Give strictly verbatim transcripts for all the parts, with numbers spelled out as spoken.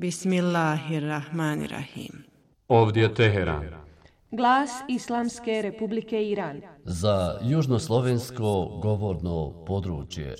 Bismillahirrahmanirrahim. Ovdje je Teheran. Glas Islamske Republike Iran. Za južnoslovensko govorno područje.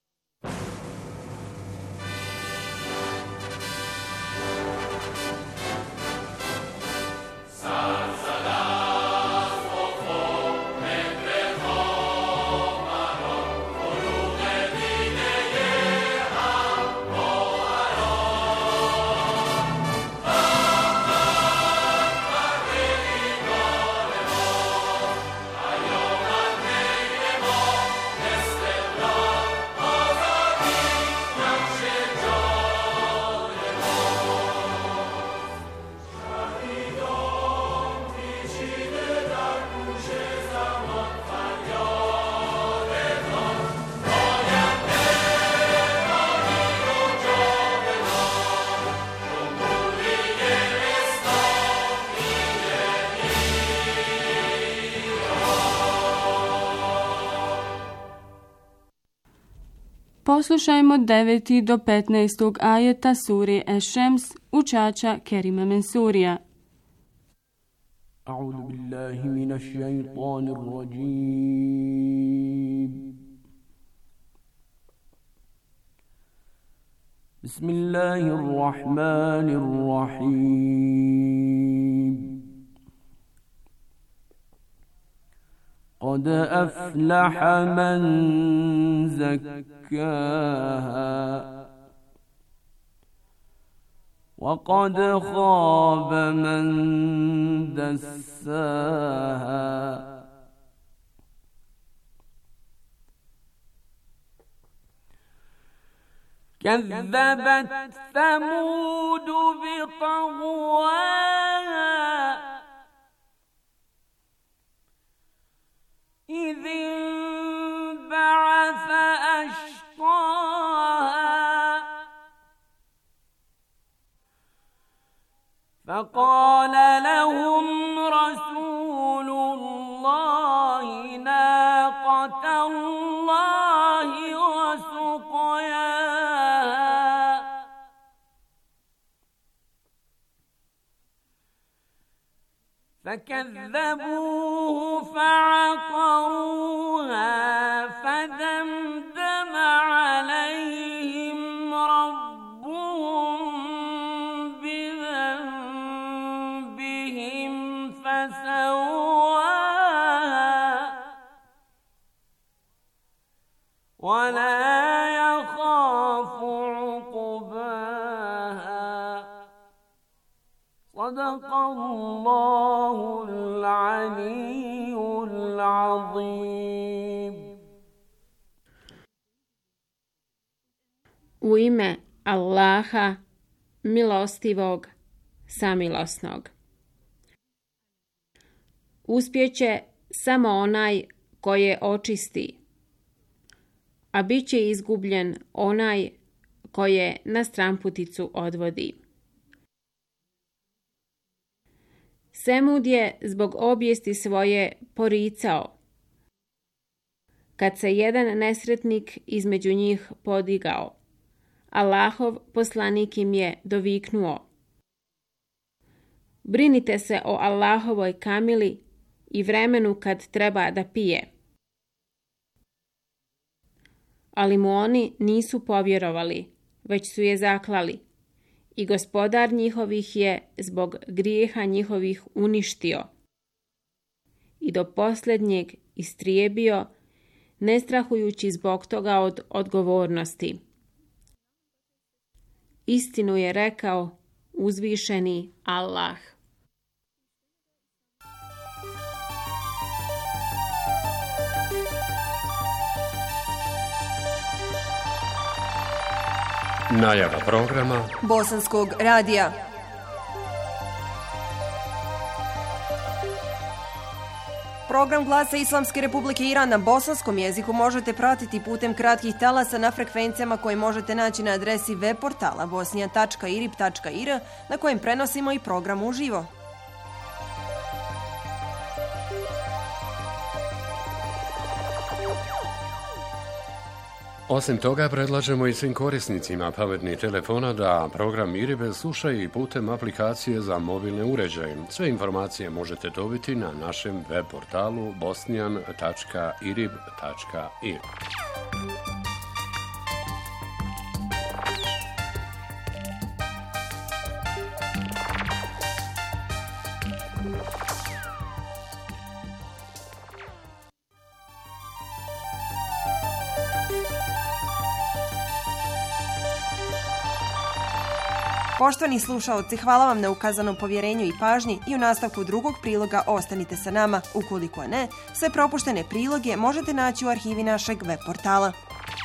Poslušajmo deveti do petnaestog ajeta sure Eš-Šems učača Kerima Mensurija. A'udhu billahi minash shaitanir rajim. Bismillahirrahmanirrahim. قد أفلح من زكاها وقد خاب من دساها كذبت ثمود بطغواها إذ انبعث أشقاها فقال لهم رسول الله ناقة الله وسقياها فكذبوه فعقروها فدمدم عليهم ربهم بذنبهم فسواها ولا يخاف عقباها صدق الله العلي العظيم. U ime Allaha, milostivog, samilosnog. Uspjeće samo onaj koje očisti, a bit će izgubljen onaj koje na stramputicu odvodi. Semud je zbog obijesti svoje poricao, kad se jedan nesretnik između njih podigao. Allahov poslanik im je doviknuo: brinite se o Allahovoj kamili i vremenu kad treba da pije. Ali mu oni nisu povjerovali, već su je zaklali. I gospodar njihovih je zbog grijeha njihovih uništio i do posljednjeg istrijebio, ne strahujući zbog toga od odgovornosti. Istinu je rekao uzvišeni Allah. Najava programa Bosanskog radija. Program Glasa Islamske Republike Iran na bosanskom jeziku možete pratiti putem kratkih talasa na frekvencijama koje možete naći na adresi web portala bosnija tačka irib tačka ir na kojem prenosimo i program uživo. Osim toga, predlažemo i svim korisnicima pametnih telefona da program IRIB slušaju i putem aplikacije za mobilne uređaje. Sve informacije možete dobiti na našem web portalu bosnijan tačka irib tačka ir. Poštovani slušaoci, hvala vam na ukazanom povjerenju i pažnji i u nastavku drugog priloga ostanite sa nama. Ukoliko ne, sve propuštene priloge možete naći u arhivi našeg web portala.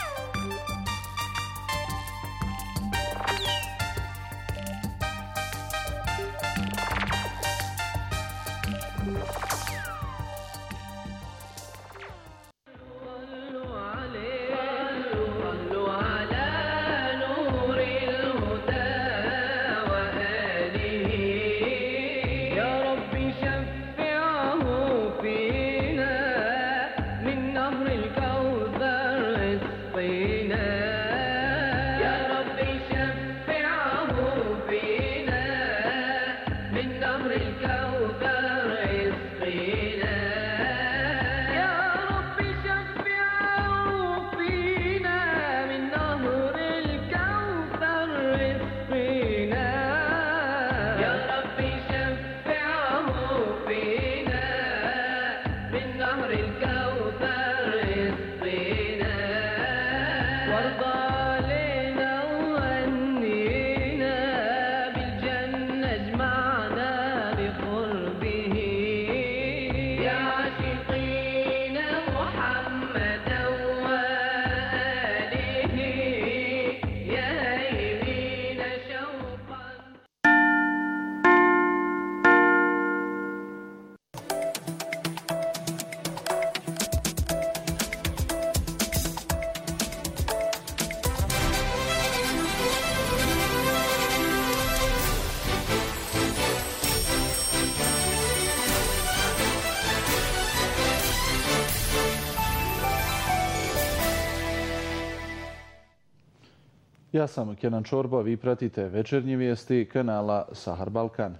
Ja sam Kenan Čorba, vi pratite večernje vijesti kanala Sahar Balkan.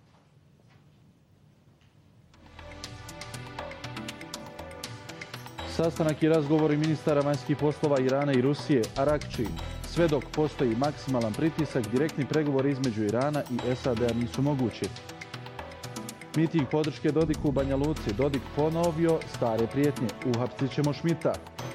Sastanak i razgovori ministara vanjskih poslova Irana i Rusije, Arakči. Sve dok postoji maksimalan pritisak, direktni pregovori između Irana i S A D-a nisu mogući. Miting podrške Dodiku u Banja Luci. Dodik ponovio stare prijetnje. Uhapsit ćemo Šmita.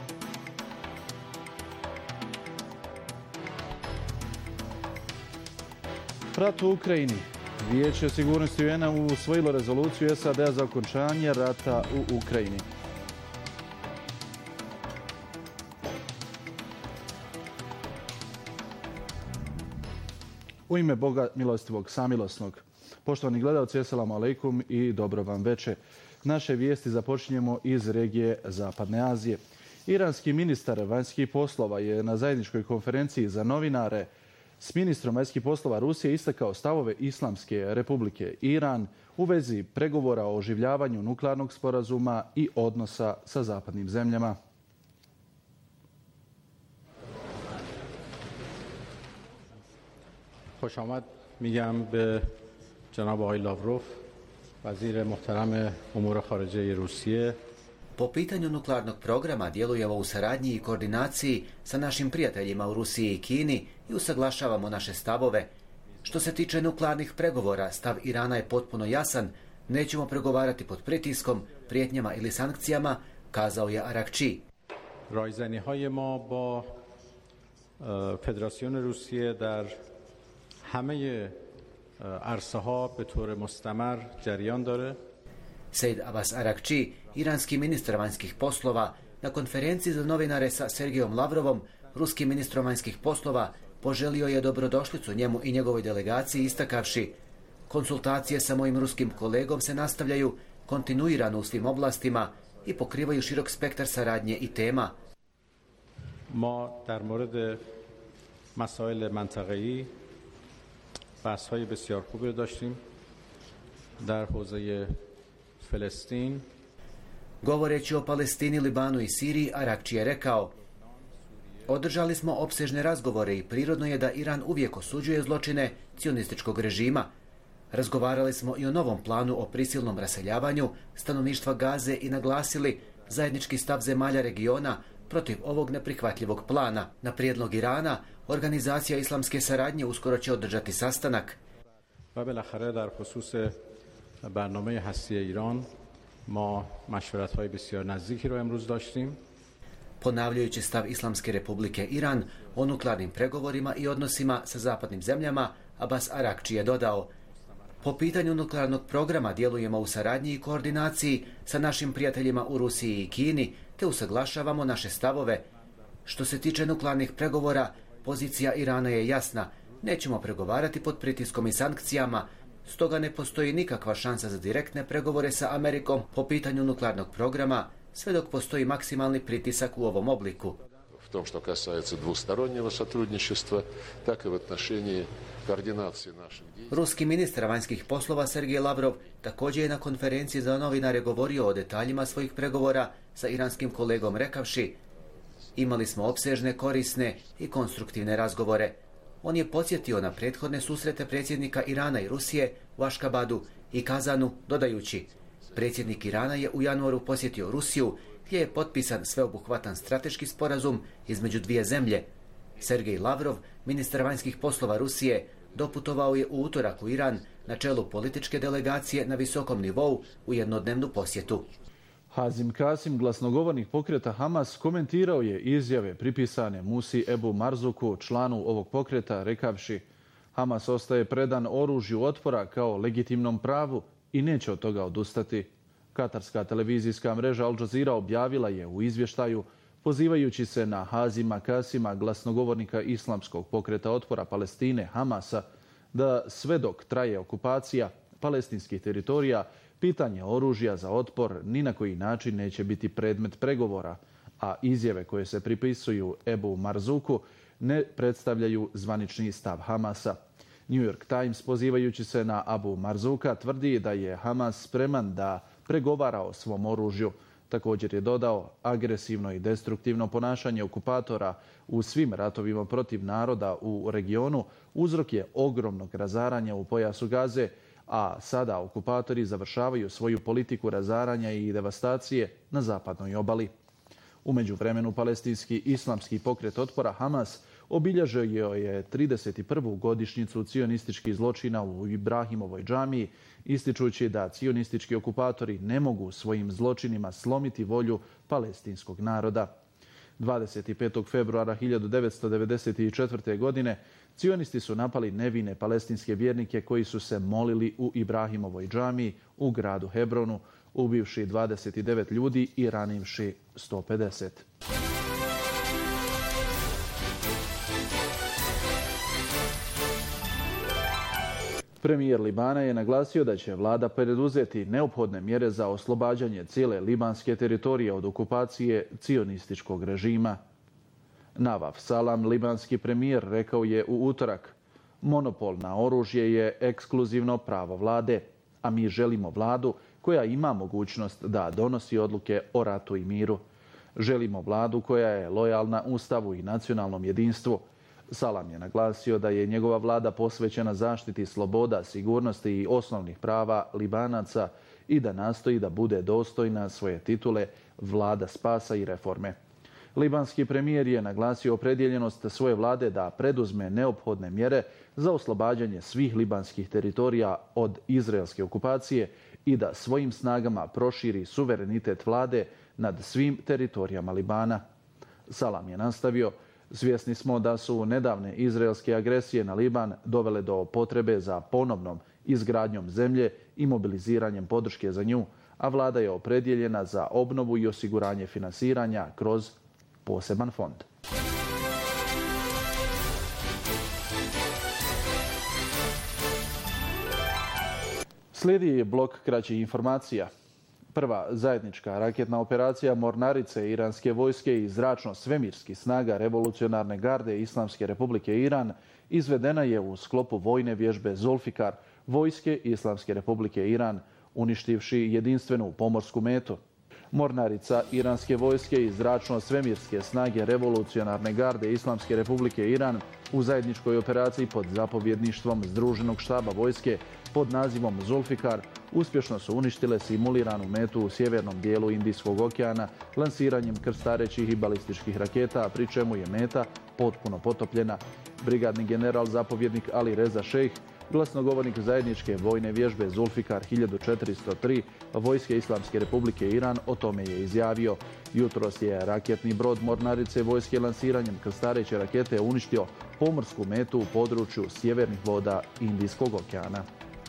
Rat u Ukrajini. Vijeće sigurnosti U N-a usvojilo rezoluciju S A D-a za okončanje rata u Ukrajini. U ime Boga milostivog, samilosnog. Poštovani gledalci, assalamu alaikum i dobro vam veče. Naše vijesti započinjemo iz regije Zapadne Azije. Iranski ministar vanjskih poslova je na zajedničkoj konferenciji za novinare s ministrom vanjskih poslova Rusije istakao stavove Islamske republike Iran u vezi pregovora o oživljavanju nuklearnog sporazuma i odnosa sa zapadnim zemljama. خوش آمد میگم به جناب آقای لاوروف وزیر محترم امور خارجه روسیه. Po pitanju nuklearnog programa djelujemo u saradnji i koordinaciji sa našim prijateljima u Rusiji i Kini i usaglašavamo naše stavove. Što se tiče nuklearnih pregovora, stav Irana je potpuno jasan. Nećemo pregovarati pod pritiskom, prijetnjama ili sankcijama, kazao je Arakči. رایزنی‌های ما با فدراسیون روسیه در همه عرصه‌ها به طور مستمر جریان داره. Sejd Abbas Arakči, iranski ministar vanjskih poslova, na konferenciji za novinare sa Sergejom Lavrovom, ruskim ministrom vanjskih poslova, poželio je dobrodošlicu njemu i njegovoj delegaciji istakavši: konsultacije sa mojim ruskim kolegom se nastavljaju kontinuirano u svim oblastima i pokrivaju širok spektar saradnje i tema. ما در مورد مسائل منطقه‌ای بحث‌های بسیار خوبی داشتیم در حوزه فلسطین. Govoreći o Palestini, Libanu i Siriji, Arakči je rekao: Održali smo opsežne razgovore i prirodno je da Iran uvijek osuđuje zločine cionističkog režima. Razgovarali smo i o novom planu o prisilnom raseljavanju stanovništva Gaze i naglasili zajednički stav zemalja regiona protiv ovog neprihvatljivog plana. Na prijedlog Irana, Organizacija islamske saradnje uskoro će održati sastanak. و بالاخره در خصوص برنامه هستی ایران ما مشورت‌های بسیار نزدیکی رو امروز داشتیم. Ponavljajući stav Islamske republike Iran o nuklearnim pregovorima i odnosima sa zapadnim zemljama, Abbas Arakči je dodao: po pitanju nuklearnog programa djelujemo u saradnji i koordinaciji sa našim prijateljima u Rusiji i Kini, te usaglašavamo naše stavove. Što se tiče nuklearnih pregovora, pozicija Irana je jasna. Nećemo pregovarati pod pritiskom i sankcijama, stoga ne postoji nikakva šansa za direktne pregovore sa Amerikom po pitanju nuklearnog programa, sve dok postoji maksimalni pritisak u ovom obliku. В том, что касается двустороннего сотрудничества, так и в отношении координации наших действий. Ruski ministar vanjskih poslova Sergej Lavrov također je na konferenciji za novinare govorio o detaljima svojih pregovora sa iranskim kolegom rekavši: imali smo opsežne, korisne i konstruktivne razgovore. On je podsjetio na prethodne susrete predsjednika Irana i Rusije u Aškabadu i Kazanu, dodajući: predsjednik Irana je u januaru posjetio Rusiju, gdje je potpisan sveobuhvatan strateški sporazum između dvije zemlje. Sergej Lavrov, ministar vanjskih poslova Rusije, doputovao je u utorak u Iran na čelu političke delegacije na visokom nivou u jednodnevnu posjetu. Hazim Kasim, glasnogovornik pokreta Hamas, komentirao je izjave pripisane Musi Ebu Marzuku, članu ovog pokreta, rekavši: Hamas ostaje predan oružju otpora kao legitimnom pravu i neće od toga odustati. Katarska televizijska mreža Al Jazeera objavila je u izvještaju, pozivajući se na Hazima Kasima, glasnogovornika islamskog pokreta otpora Palestine Hamasa, da sve dok traje okupacija palestinskih teritorija, pitanje oružja za otpor ni na koji način neće biti predmet pregovora, a izjave koje se pripisuju Ebu Marzuku ne predstavljaju zvanični stav Hamasa. New York Times, pozivajući se na Abu Marzuka, tvrdi da je Hamas spreman da pregovara o svom oružju. Također je dodao: agresivno i destruktivno ponašanje okupatora u svim ratovima protiv naroda u regionu uzrok je ogromnog razaranja u pojasu Gaze, a sada okupatori završavaju svoju politiku razaranja i devastacije na zapadnoj obali. U međuvremenu, palestinski islamski pokret otpora Hamas obilježio je trideset prvu godišnjicu cionističkih zločina u Ibrahimovoj džamiji, ističući da cionistički okupatori ne mogu svojim zločinima slomiti volju palestinskog naroda. dvadeset petog februara hiljadu devetsto devedeset četvrte. godine cionisti su napali nevine palestinske vjernike koji su se molili u Ibrahimovoj džamiji u gradu Hebronu, ubivši dvadeset devet ljudi i ranivši sto pedeset. Premijer Libana je naglasio da će vlada preduzeti neophodne mjere za oslobađanje cijele libanske teritorije od okupacije cionističkog režima. Navaf Salam, libanski premijer, rekao je u utorak: monopol na oružje je ekskluzivno pravo vlade, a mi želimo vladu koja ima mogućnost da donosi odluke o ratu i miru. Želimo vladu koja je lojalna Ustavu i nacionalnom jedinstvu. Salam je naglasio da je njegova vlada posvećena zaštiti sloboda, sigurnosti i osnovnih prava Libanaca i da nastoji da bude dostojna svoje titule vlada spasa i reforme. Libanski premijer je naglasio opredjeljenost svoje vlade da preduzme neophodne mjere za oslobađanje svih libanskih teritorija od izraelske okupacije i da svojim snagama proširi suverenitet vlade nad svim teritorijama Libana. Salam je nastavio: svjesni smo da su nedavne izraelske agresije na Liban dovele do potrebe za ponovnom izgradnjom zemlje i mobiliziranjem podrške za nju, a vlada je opredjeljena za obnovu i osiguranje finansiranja kroz poseban fond. Slijedi blok kraćih informacija. Prva zajednička raketna operacija Mornarice iranske vojske i zračno-svemirskih snaga revolucionarne garde Islamske republike Iran izvedena je u sklopu vojne vježbe Zulfikar vojske Islamske republike Iran, uništivši jedinstvenu pomorsku metu. Mornarica iranske vojske i zračno-svemirske snage revolucionarne garde Islamske republike Iran u zajedničkoj operaciji pod zapovjedništvom Združenog štaba vojske pod nazivom Zulfikar uspješno su uništile simuliranu metu u sjevernom dijelu Indijskog okeana lansiranjem krstarećih i balističkih raketa, pri čemu je meta potpuno potopljena. Brigadni general zapovjednik Ali Reza Šejh, glasnogovornik zajedničke vojne vježbe Zulfikar hiljadu četiristo tri Vojske Islamske republike Iran, o tome je izjavio. Jutros je raketni brod Mornarice vojske lansiranjem krstareće rakete uništio pomorsku metu u području sjevernih voda Indijskog okeana.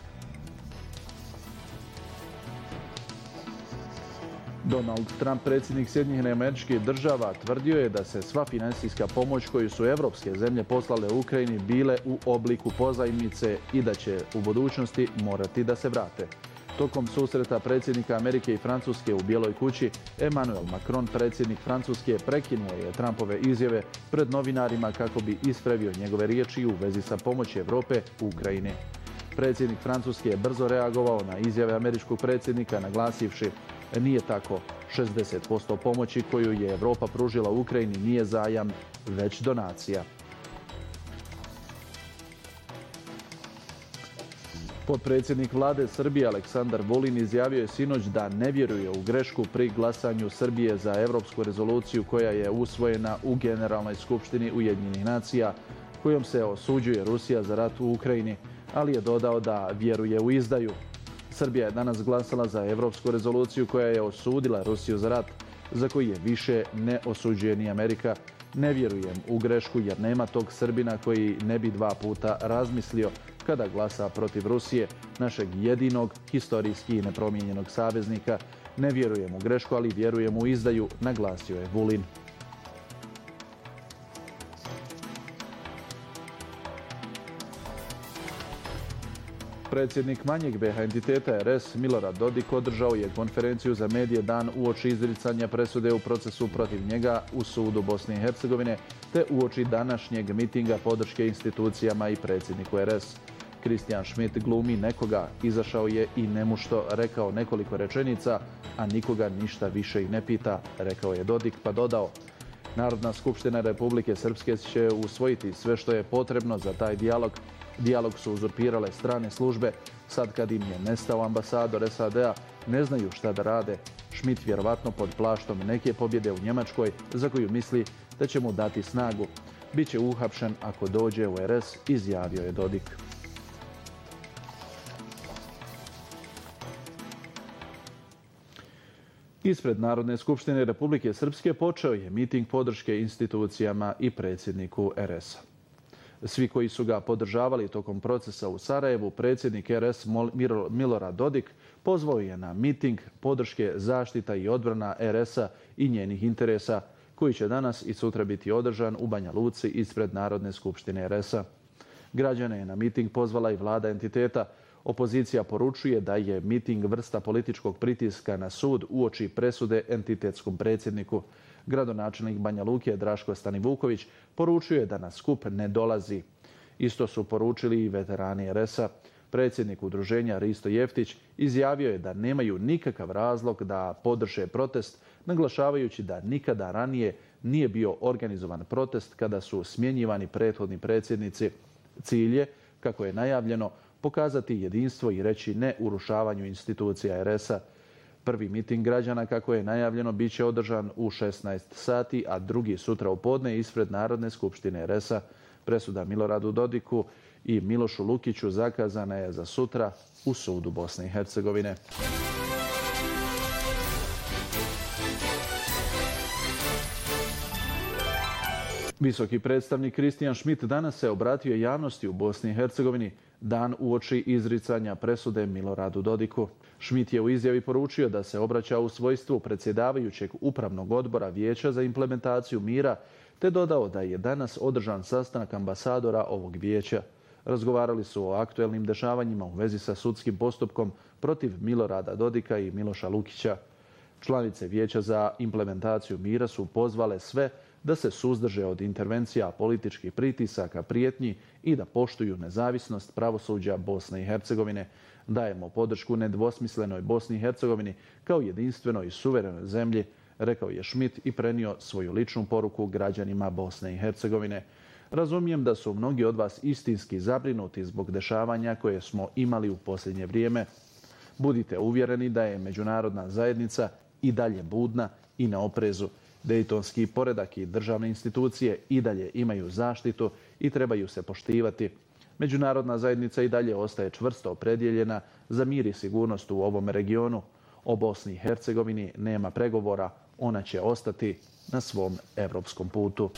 Donald Trump, predsjednik Sjedinjenih Američkih Država, tvrdio je da se sva financijska pomoć koju su evropske zemlje poslale u Ukrajini bile u obliku pozajmice i da će u budućnosti morati da se vrate. Tokom susreta predsjednika Amerike i Francuske u Bijeloj kući, Emmanuel Macron, predsjednik Francuske, prekinuo je Trumpove izjave pred novinarima kako bi ispravio njegove riječi u vezi sa pomoći Europe u Ukrajini. Predsjednik Francuske je brzo reagovao na izjave američkog predsjednika, naglasivši: nije tako. šezdeset posto pomoći koju je Europa pružila Ukrajini nije zajam, već donacija. Potpredsjednik vlade Srbije Aleksandar Vulin izjavio je sinoć da ne vjeruje u grešku pri glasanju Srbije za europsku rezoluciju koja je usvojena u Generalnoj skupštini Ujedinjenih nacija, kojom se osuđuje Rusija za rat u Ukrajini, ali je dodao da vjeruje u izdaju. Srbija je danas glasala za europsku rezoluciju koja je osudila Rusiju za rat, za koji je više ne osuđuje ni Amerika. Ne vjerujem u grešku jer nema tog Srbina koji ne bi dva puta razmislio kada glasa protiv Rusije, našeg jedinog, historijski i nepromijenjenog saveznika. Ne vjerujem u grešku, ali vjerujem u izdaju, naglasio je Vulin. Predsjednik manjeg B H entiteta R S Milorad Dodik održao je konferenciju za medije dan uoči izricanja presude u procesu protiv njega u sudu Bosne i Hercegovine te uoči današnjeg mitinga podrške institucijama i predsjedniku R S. Christian Schmidt glumi nekoga, izašao je i nemušto rekao nekoliko rečenica, a nikoga ništa više i ne pita, rekao je Dodik, pa dodao: Narodna skupština Republike Srpske će usvojiti sve što je potrebno za taj dijalog. Dijalog su uzurpirale strane službe. Sad kad im je nestao ambasador S A D-a, ne znaju šta da rade. Schmidt vjerovatno pod plaštom neke pobjede u Njemačkoj, za koju misli da će mu dati snagu. Biće uhapšen ako dođe u R S, izjavio je Dodik. Ispred Narodne skupštine Republike Srpske počeo je miting podrške institucijama i predsjedniku R S-a. Svi koji su ga podržavali tokom procesa u Sarajevu, predsjednik R S Milorad Dodik pozvao je na miting podrške zaštita i odbrana R S-a i njenih interesa, koji će danas i sutra biti održan u Banja Luci ispred Narodne skupštine R S-a. Građane je na miting pozvala i vlada entiteta. Opozicija poručuje da je miting vrsta političkog pritiska na sud uoči presude entitetskom predsjedniku. Gradonačelnik Banja Luke Draško Stanivuković poručuje da na skup ne dolazi. Isto su poručili i veterani R S-a. Predsjednik udruženja Risto Jeftić izjavio je da nemaju nikakav razlog da podrže protest, naglašavajući da nikada ranije nije bio organizovan protest kada su smjenjivani prethodni predsjednici. Cilj je, kako je najavljeno, pokazati jedinstvo i reći ne urušavanju institucija R S-a. Prvi miting građana, kako je najavljeno, bit će održan u šesnaest sati, a drugi sutra u podne ispred Narodne skupštine R S-a. Presuda Miloradu Dodiku i Milošu Lukiću zakazana je za sutra u sudu Bosne i Hercegovine. Visoki predstavnik Christian Schmidt danas se obratio javnosti u Bosni i Hercegovini dan uoči izricanja presude Miloradu Dodiku. Schmidt je u izjavi poručio da se obraća u svojstvu predsjedavajućeg upravnog odbora Vijeća za implementaciju mira, te dodao da je danas održan sastanak ambasadora ovog vijeća. Razgovarali su o aktuelnim dešavanjima u vezi sa sudskim postupkom protiv Milorada Dodika i Miloša Lukića. Članice Vijeća za implementaciju mira su pozvale sve da se suzdrže od intervencija, političkih pritisaka, prijetnji i da poštuju nezavisnost pravosuđa Bosne i Hercegovine. Dajemo podršku nedvosmislenoj Bosni i Hercegovini kao jedinstvenoj i suverenoj zemlji, rekao je Schmidt i prenio svoju ličnu poruku građanima Bosne i Hercegovine. Razumijem da su mnogi od vas istinski zabrinuti zbog dešavanja koje smo imali u posljednje vrijeme. Budite uvjereni da je međunarodna zajednica i dalje budna i na oprezu. Dejtonski poredak i državne institucije i dalje imaju zaštitu i trebaju se poštivati. Međunarodna zajednica i dalje ostaje čvrsto opredjeljena za mir i sigurnost u ovom regionu. O Bosni i Hercegovini nema pregovora, ona će ostati na svom evropskom putu.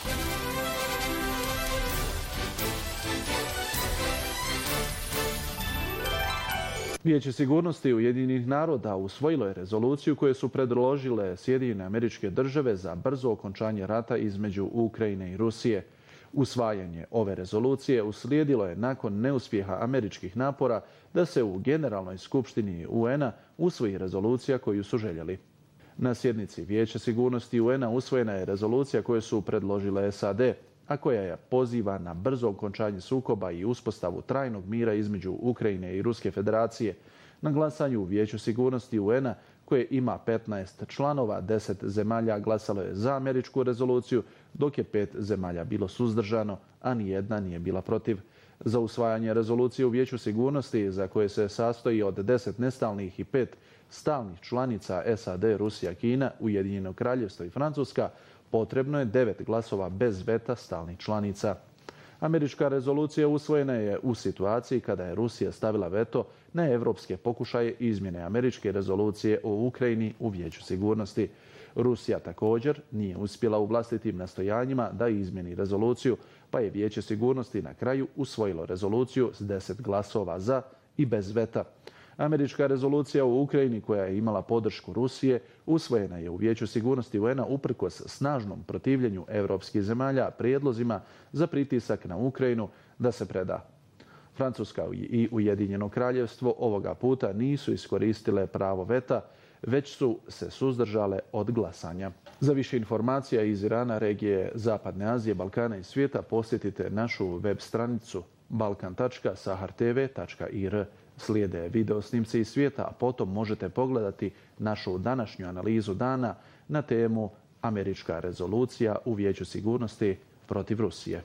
Vijeće sigurnosti Ujedinjenih naroda usvojilo je rezoluciju koju su predložile Sjedinjene Američke Države za brzo okončanje rata između Ukrajine i Rusije. Usvajanje ove rezolucije uslijedilo je nakon neuspjeha američkih napora da se u Generalnoj skupštini U N-a usvoji rezolucija koju su željeli. Na sjednici Vijeća sigurnosti U N-a usvojena je rezolucija koju su predložile S A D, a koja je poziva na brzo okončanje sukoba i uspostavu trajnog mira između Ukrajine i Ruske federacije. Na glasanju u Vijeću sigurnosti U N-a, koje ima petnaest članova, deset zemalja glasalo je za američku rezoluciju, dok je pet zemalja bilo suzdržano, a nijedna nije bila protiv. Za usvajanje rezolucije u Vijeću sigurnosti, za koje se sastoji od deset nestalnih i pet stalnih članica S A D, Rusija, Kina, Ujedinjeno Kraljevstvo i Francuska, potrebno je devet glasova bez veta stalnih članica. Američka rezolucija usvojena je u situaciji kada je Rusija stavila veto na evropske pokušaje izmjene američke rezolucije o Ukrajini u Vijeću sigurnosti. Rusija također nije uspjela u vlastitim nastojanjima da izmjeni rezoluciju, pa je Vijeće sigurnosti na kraju usvojilo rezoluciju s deset glasova za i bez veta. Američka rezolucija u Ukrajini, koja je imala podršku Rusije, usvojena je u Vijeću sigurnosti U N-a uprkos snažnom protivljenju evropskih zemalja prijedlozima za pritisak na Ukrajinu da se preda. Francuska i Ujedinjeno Kraljevstvo ovoga puta nisu iskoristile pravo veta, već su se suzdržale od glasanja. Za više informacija iz Irana, regije Zapadne Azije, Balkana i svijeta posjetite našu web stranicu balkan tačka sahar t v tačka i r. Slijede video snimci iz svijeta, a potom možete pogledati našu današnju analizu dana na temu Američka rezolucija u Vijeću sigurnosti protiv Rusije.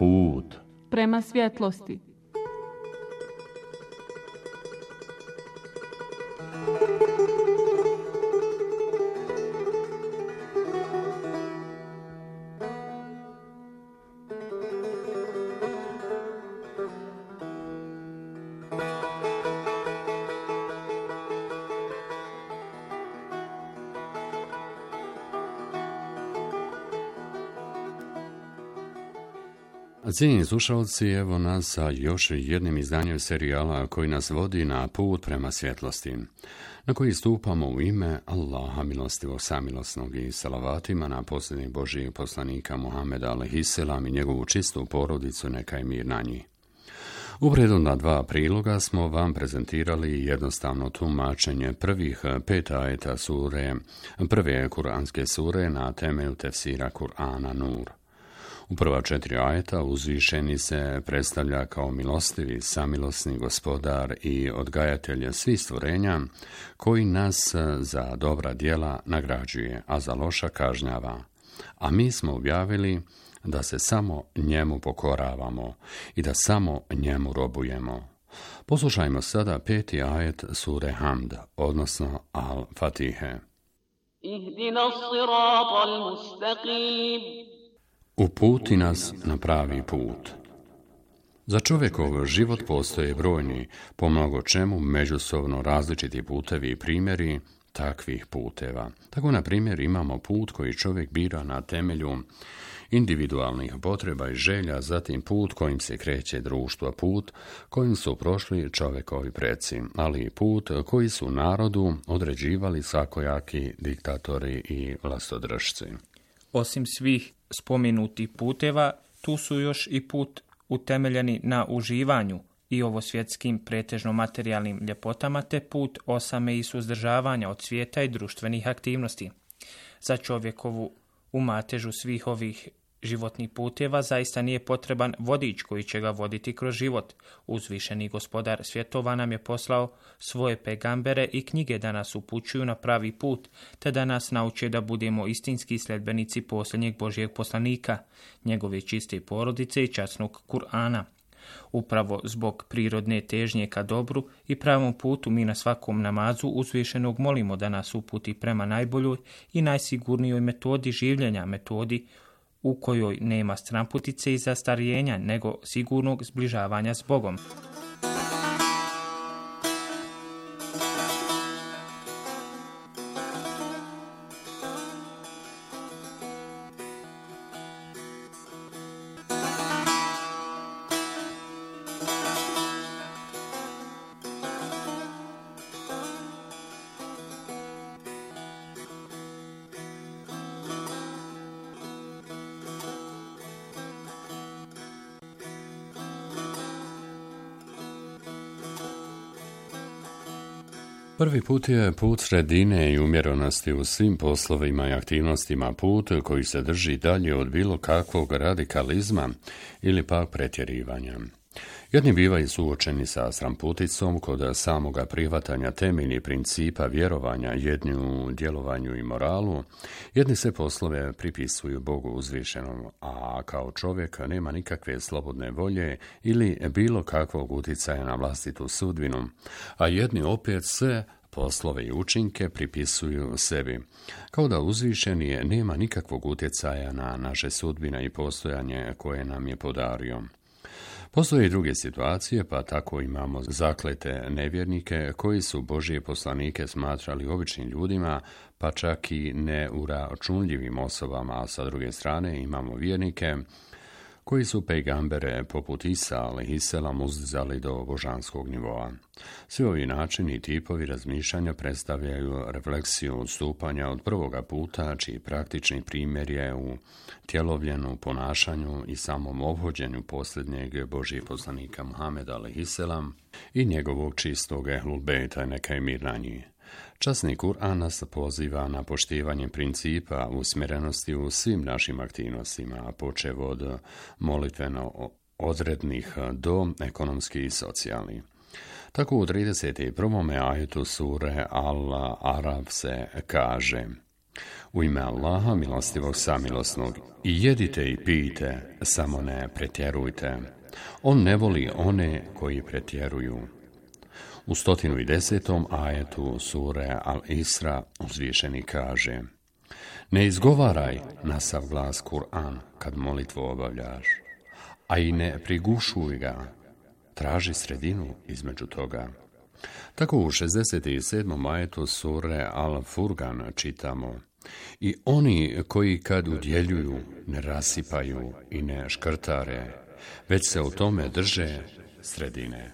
put prema svjetlosti. Cijenjeni slušalci, evo nas sa još jednim izdanjem serijala koji nas vodi na put prema svjetlosti, na koji stupamo u ime Allaha milostivog samilosnog i salavatima na posljednjeg Božijeg poslanika Muhameda alejhiselam i njegovu čistu porodicu, neka je mir na njih. U prethodna dva priloga smo vam prezentirali jednostavno tumačenje prvih pet ajeta sure, prve kuranske sure na temelju tefsira Kur'ana Nur. U prva četiri ajeta uzvišeni se predstavlja kao milostivi, samilosni gospodar i odgajatelj svih stvorenja, koji nas za dobra djela nagrađuje, a za loša kažnjava. A mi smo objavili da se samo njemu pokoravamo i da samo njemu robujemo. Poslušajmo sada peti ajet sure Hamd, odnosno Al-Fatihe. Ihdina s-siratal mustaqim. Uputi nas na pravi put. Za čovjekov život postoje brojni, po mnogo čemu međusobno različiti putevi i primjeri takvih puteva. Tako, na primjer, imamo put koji čovjek bira na temelju individualnih potreba i želja, zatim put kojim se kreće društvo, put kojim su prošli čovjekovi preci, ali i put koji su narodu određivali svakojaki diktatori i vlastodržci. Osim svih spomenutih puteva, tu su još i put utemeljeni na uživanju i ovo svjetskim pretežno materijalnim ljepotama, te put osame i suzdržavanja od svijeta i društvenih aktivnosti. Za čovjekovu umatežu svih ovih životnih puteva zaista nije potreban vodič koji će ga voditi kroz život. Uzvišeni gospodar svjetova nam je poslao svoje pegambere i knjige da nas upućuju na pravi put, te da nas nauče da budemo istinski sljedbenici posljednjeg Božijeg poslanika, njegove čiste porodice i časnog Kur'ana. Upravo zbog prirodne težnje ka dobru i pravom putu mi na svakom namazu uzvišenog molimo da nas uputi prema najboljoj i najsigurnijoj metodi življenja, metodi u kojoj nema stramputice i zastarjenja, nego sigurnog zbližavanja s Bogom. Prvi put je put sredine i umjerenosti u svim poslovima i aktivnostima, put koji se drži dalje od bilo kakvog radikalizma ili pak pretjerivanja. Jedni bivaju suočeni sa stramputicom kod samoga prihvatanja temeljnih principa vjerovanja, jedni u djelovanju i moralu, jedni se poslove pripisuju Bogu uzvišenom, a kao čovjek nema nikakve slobodne volje ili bilo kakvog utjecaja na vlastitu sudbinu, a jedni opet sve poslove i učinke pripisuju sebi, kao da uzvišeni nema nikakvog utjecaja na naše sudbine i postojanje koje nam je podario. Postoje i druge situacije, pa tako imamo zaklete nevjernike koji su Božije poslanike smatrali običnim ljudima, pa čak i neuračunljivim osobama, a sa druge strane imamo vjernike koji su pejgambere poput Isa alejhiselam uzdizali do božanskog nivoa. Svi ovi načini i tipovi razmišljanja predstavljaju refleksiju odstupanja od prvoga puta, čiji praktični primjer je u tjelovljenu ponašanju i samom obhođenju posljednjeg Božijeg poslanika Muhameda alejhiselam i njegovog čistog ehlul bejta, neka je mir na njih. Časni Kur'an nas poziva na poštivanje principa usmjerenosti u svim našim aktivnostima, počev od molitveno odrednih do ekonomskih i socijalnih. Tako u trideset prvom ajetu sure Al-Araf se kaže: U ime Allaha, milostivog samilosnog, i jedite i pijte, samo ne pretjerujte. On ne voli one koji pretjeruju. U stotinu i desetom ajetu sure Al-Isra uzvišeni kaže: Ne izgovaraj na sav glas Kur'an kad molitvu obavljaš, a i ne prigušuj ga, traži sredinu između toga. Tako u šezdeset sedmom ajetu sure Al-Furgan čitamo: I oni koji kad udjeljuju ne rasipaju i ne škrtare, već se u tome drže sredine.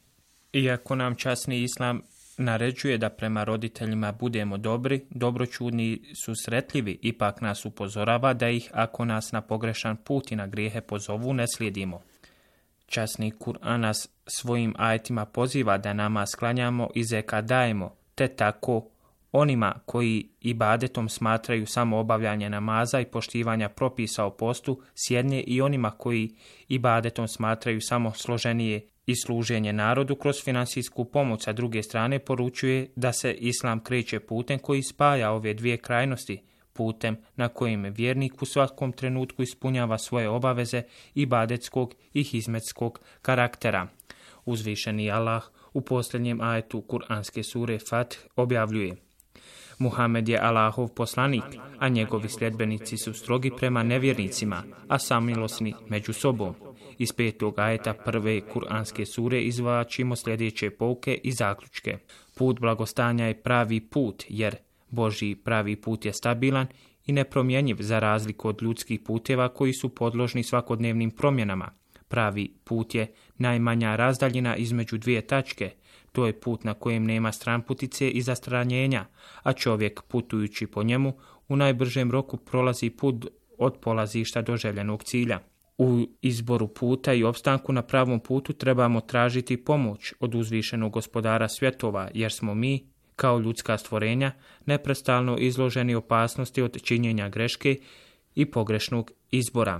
Iako nam časni islam naređuje da prema roditeljima budemo dobri, dobroćudni, susretljivi, ipak nas upozorava da ih, ako nas na pogrešan put i na grijehe pozovu, ne slijedimo. Časni Kur'an nas svojim ajetima poziva da nama sklanjamo i zekat dajemo, te tako onima koji ibadetom smatraju samo obavljanje namaza i poštivanja propisa o postu s jedne, i onima koji ibadetom smatraju samo složenije i služenje narodu kroz finansijsku pomoć sa druge strane, poručuje da se islam kreće putem koji spaja ove dvije krajnosti, putem na kojem vjernik u svakom trenutku ispunjava svoje obaveze ibadetskog i hizmetskog karaktera. Uzvišeni Allah u posljednjem ajetu kuranske sure Fath objavljuje: Muhammed je Allahov poslanik, a njegovi sljedbenici su strogi prema nevjernicima, a samilosni među sobom. Iz petog ajeta prve kuranske sure izvlačimo sljedeće pouke i zaključke. Put blagostanja je pravi put, jer Božji pravi put je stabilan i nepromjenjiv za razliku od ljudskih puteva koji su podložni svakodnevnim promjenama. Pravi put je najmanja razdaljina između dvije tačke. To je put na kojem nema stranputice i zastranjenja, a čovjek putujući po njemu u najbržem roku prolazi put od polazišta do željenog cilja. U izboru puta i opstanku na pravom putu trebamo tražiti pomoć od uzvišenog gospodara svjetova, jer smo mi, kao ljudska stvorenja, neprestano izloženi opasnosti od činjenja greške i pogrešnog izbora.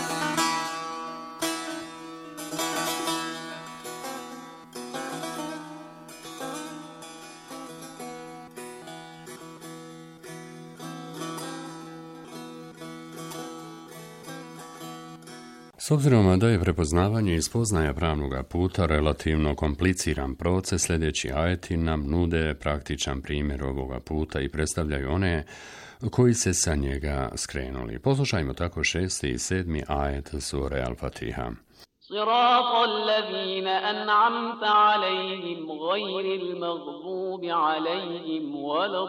S obzirom da je prepoznavanje i spoznaja pravnog puta relativno kompliciran proces, sljedeći ajeti nam nude praktičan primjer ovoga puta i predstavljaju one koji se sa njega skrenuli. Poslušajmo tako šesti i sedmi ajet sure Al-Fatiha. صراط الذين أنعمت عليهم غير المغضوب عليهم ولا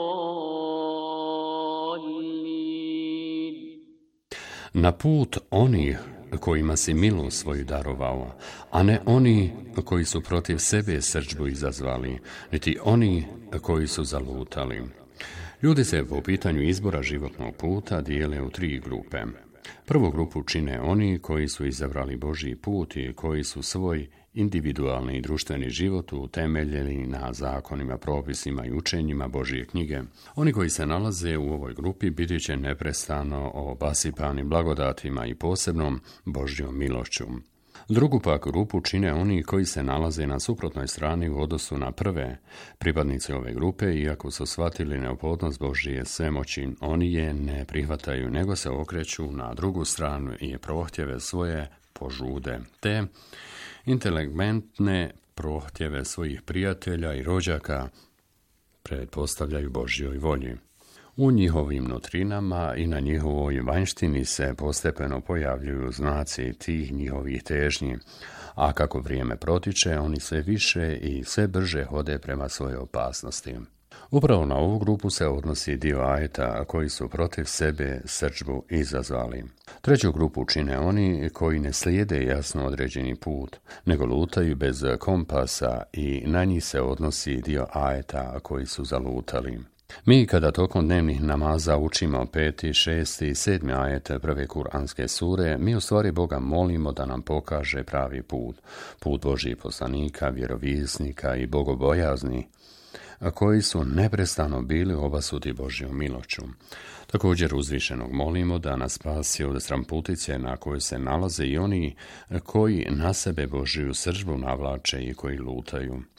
الضالين. Na put onih kojima si milost svoju darovao, a ne oni koji su protiv sebe srdžbu izazvali, niti oni koji su zalutali. Ljudi se po pitanju izbora životnog puta dijele u tri grupe. Prvu grupu čine oni koji su izabrali Božji put i koji su svoj individualni i društveni život utemeljeni na zakonima, propisima i učenjima Božje knjige. Oni koji se nalaze u ovoj grupi biti će neprestano obasipani blagodatima i posebnom Božjom milošću. Drugu pak grupu čine oni koji se nalaze na suprotnoj strani u odnosu na prve. Pripadnici ove grupe, iako su shvatili neophodnost Božje svemoći, oni je ne prihvataju, nego se okreću na drugu stranu i prohtjeve svoje požude, te inteligentne prohtjeve svojih prijatelja i rođaka pretpostavljaju Božjoj volji. U njihovim nutrinama i na njihovoj vanjštini se postepeno pojavljuju znaci tih njihovih težnji, a kako vrijeme protiče, oni sve više i sve brže hode prema svojoj opasnosti. Upravo na ovu grupu se odnosi dio ajeta koji su protiv sebe srdžbu izazvali. Treću grupu čine oni koji ne slijede jasno određeni put, nego lutaju bez kompasa i na njih se odnosi dio ajeta koji su zalutali. Mi kada tokom dnevnih namaza učimo peti, šesti i sedmi ajete prve kuranske sure, mi u stvari Boga molimo da nam pokaže pravi put, put Božjih poslanika, vjerovjesnika i bogobojazni, koji su neprestano bili obasuti Božjom milošću. Također uzvišenog molimo da nas spasi od stramputice na kojoj se nalaze i oni koji na sebe Božju srdžbu navlače i koji lutaju.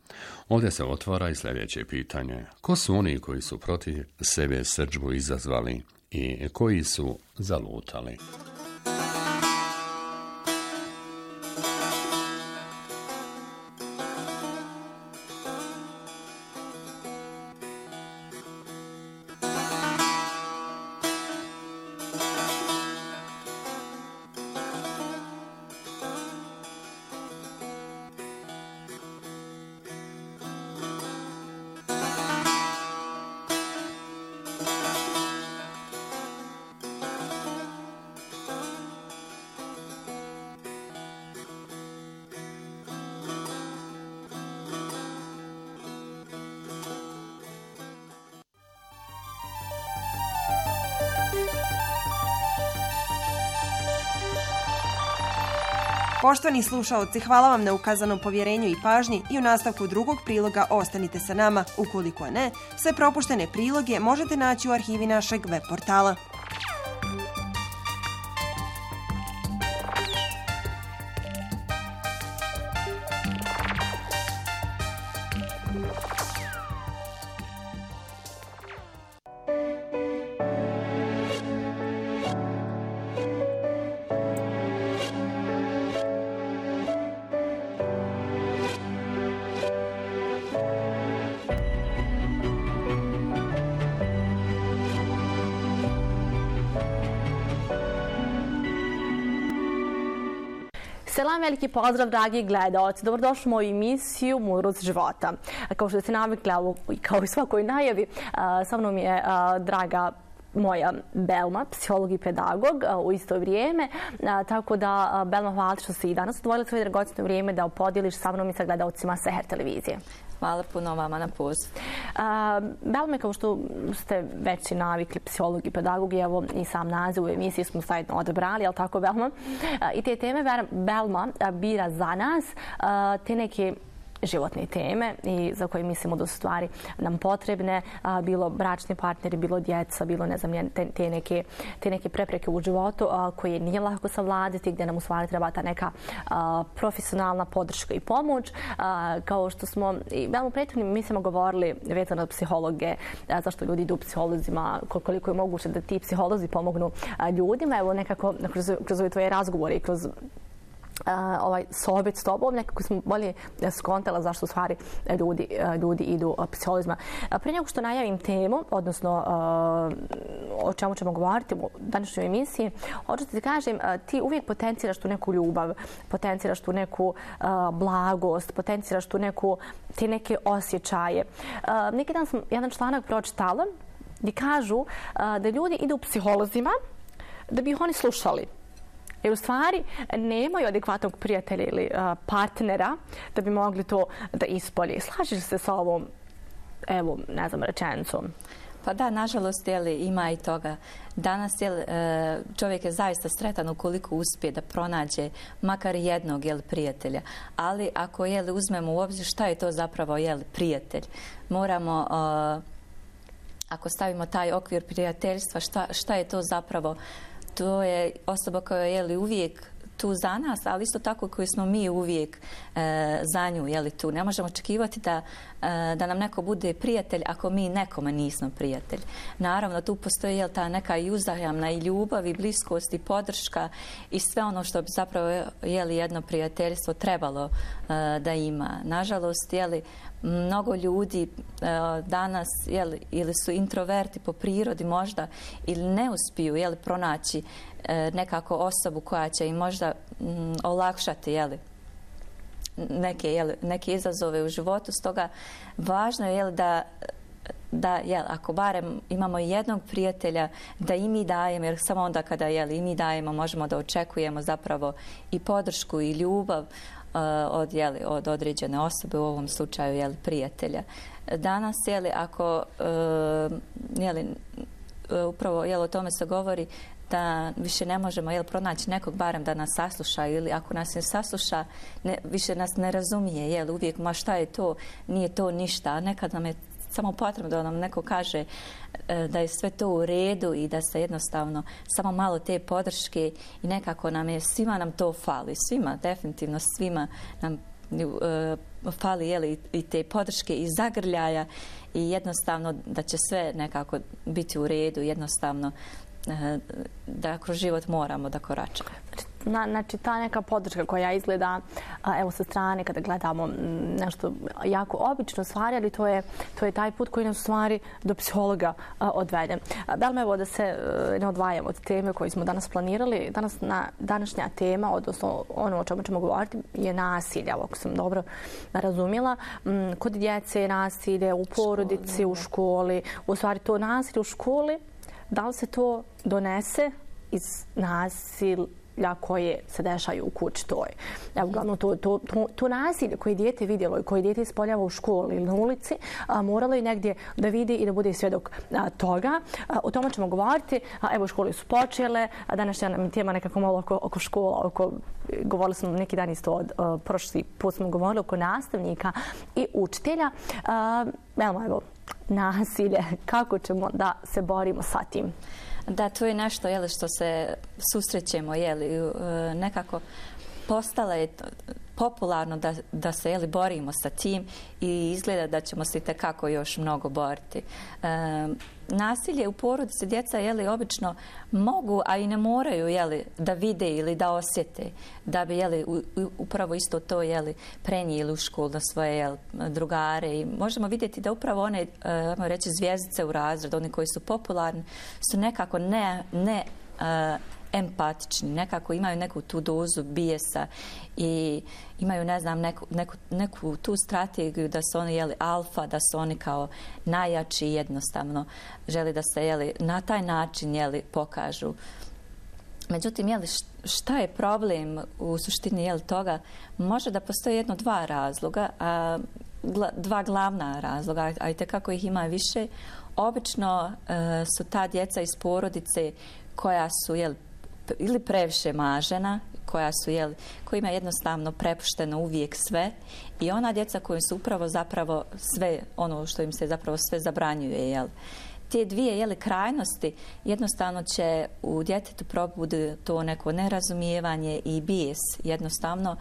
Ovdje se otvara i sljedeće pitanje. Ko su oni koji su protiv sebe srdžbu izazvali i koji su zalutali? Poštovani slušaoci, hvala vam na ukazanom povjerenju i pažnji i u nastavku drugog priloga ostanite sa nama. Ukoliko ne, sve propuštene priloge možete naći u arhivi našeg web portala. Selam, veliki pozdrav, dragi gledaoci. Dobrodošli u moju emisiju Mudrost života. Kao što ste navikli, kao i svakoj najavi, sa mnom je draga moja Belma, psiholog i pedagog u isto vrijeme. Tako da, Belma, hvala što si i danas odvojila svoje dragocjeno vrijeme da podijeliš sa mnom i sa gledaocima Seher televizije. Hvala puno vama na poziv. Belme, kao što ste već i navikli, psiholog i pedagog, i evo i sam naziv u emisiji smo zajedno odabrali, jel tako, Belma? I te teme Belma bira za nas, te neke životne teme i za koje mislimo da su stvari nam potrebne, a, bilo bračni partneri, bilo djeca, bilo ne znam, te, te, neke, te neke prepreke u životu a, koje nije lako savladati, gdje nam u stvari treba ta neka a, profesionalna podrška i pomoć. A, kao što smo i u prethodnim emisijama govorili vezano od psihologe, a, zašto ljudi idu psiholozima, koliko je moguće da ti psiholozi pomognu a, ljudima. Evo nekako kroz, kroz ove tvoje razgovore i kroz Uh, ovaj sobit s tobom, nekako smo bolje skontala zašto u stvari ljudi, ljudi idu psiholozima. Prije nego što najavim temu, odnosno uh, o čemu ćemo govoriti u današnjoj emisiji, hoću ti kažem, uh, ti uvijek potenciraš tu neku ljubav, potenciraš tu neku uh, blagost, potenciraš tu neku, te neke osjećaje. Uh, neki dan sam jedan članak pročitala gdje kažu uh, da ljudi idu psiholozima da bi ih oni slušali. Jer u stvari nemaju adekvatnog prijatelja ili uh, partnera da bi mogli to da ispolje. Slažeš se sa ovom, evo, ne znam, rečenicom? Pa da, nažalost, jeli, ima i toga. Danas jeli, čovjek je zaista sretan ukoliko uspije da pronađe makar jednog jeli, prijatelja. Ali ako jeli, uzmemo u obzir šta je to zapravo jeli, prijatelj, moramo, uh, ako stavimo taj okvir prijateljstva, šta, šta je to zapravo? To je osoba koja je jeli, uvijek tu za nas, ali isto tako koji smo mi uvijek e, za nju jeli, tu. Ne možemo očekivati da, e, da nam neko bude prijatelj ako mi nekome nismo prijatelj. Naravno, tu postoji jel, ta neka i uzajamna i ljubav i bliskost i podrška i sve ono što bi zapravo jeli, jedno prijateljstvo trebalo e, da ima. Nažalost, jeli, mnogo ljudi e, danas jeli, ili su introverti po prirodi možda ili ne uspiju jeli, pronaći e, nekako osobu koja će im možda m, olakšati jeli, neke, jeli, neke izazove u životu. Stoga važno je jeli, da da jel, ako barem imamo jednog prijatelja da i mi dajemo, jer samo onda kada jel, i mi dajemo možemo da očekujemo zapravo i podršku i ljubav uh, od, jel, od određene osobe, u ovom slučaju jel, prijatelja. Danas, jel, ako uh, jel, upravo jel, o tome se govori da više ne možemo jel, pronaći nekog barem da nas sasluša ili ako nas ne sasluša, ne, više nas ne razumije, jel, uvijek ma šta je to, nije to ništa, a nekad nam je samo potrebno da nam neko kaže da je sve to u redu i da se jednostavno samo malo te podrške i nekako nam je, svima nam to fali, svima, definitivno svima nam fali jeli, i te podrške i zagrljaja i jednostavno da će sve nekako biti u redu, jednostavno da kroz život moramo da koračamo. Na, znači, ta neka podrška koja izgleda, a, evo sa strane kada gledamo nešto jako obično stvari, ali to je, to je taj put koji nas u stvari do psihologa a, odvede. Belma, evo da se a, ne odvajamo od teme koju smo danas planirali. Danas, na, današnja tema, odnosno ono o čemu ćemo govoriti, je nasilje, ako sam dobro razumjela. M, kod djece je nasilje u porodici, u školi. U stvari to nasilje u školi, da li se to donese iz nasilja koje se dešaju u kući toj. Evo, uglavnom, to, to, to, to nasilje koje dijete vidjelo i koje dijete ispoljava u školi ili na ulici, a, moralo je negdje da vidi i da bude svjedok a, toga. A, o tome ćemo govoriti. A, evo, škole su počele. A današnja nam tema nekako malo oko, oko škola. Oko, govorili smo neki dan isto od a, prošli put smo govorili oko nastavnika i učitelja. A, evo, evo, nasilje. Kako ćemo da se borimo sa tim? Da, to je nešto jeli, što se susrećemo, jeli, nekako postalo je popularno da, da se jeli, borimo sa tim i izgleda da ćemo se itekako još mnogo boriti. E, nasilje u porodici djeca jeli, obično mogu, a i ne moraju jeli, da vide ili da osjete, da bi jeli, u, upravo isto to jeli, prenijeli u školu na svoje jeli, drugare. I možemo vidjeti da upravo one, ajmo reći, zvjezdice u razredu, oni koji su popularni, su nekako ne, ne uh, empatični, nekako imaju neku tu dozu bijesa i imaju, ne znam, neku, neku, neku tu strategiju da su oni jeli alfa, da su oni kao najjači i jednostavno želi da se jeli na taj način jeli pokažu. Međutim, jeli, šta je problem u suštini jeli toga? Može da postoji jedno dva razloga, a gla, dva glavna razloga, a i tekako ih ima više. Obično e, su ta djeca iz porodice koja su jeli, ili previše mažena, koja su, jel, kojima je jednostavno prepušteno uvijek sve i ona djeca koji su upravo zapravo sve, ono što im se zapravo sve zabranjuje, jel. Te dvije jeli, krajnosti jednostavno će u djetetu probudi to neko nerazumijevanje i bijes, jednostavno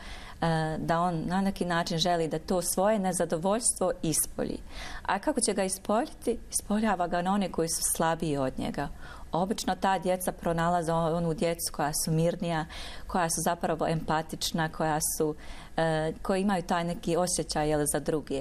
da on na neki način želi da to svoje nezadovoljstvo ispolji. A kako će ga ispoljiti? Ispoljava ga na one koji su slabiji od njega. Obično ta djeca pronalaze onu djecu koja su mirnija, koja su zapravo empatična, koja su, e, koji imaju taj neki osjećaj jeli, za druge.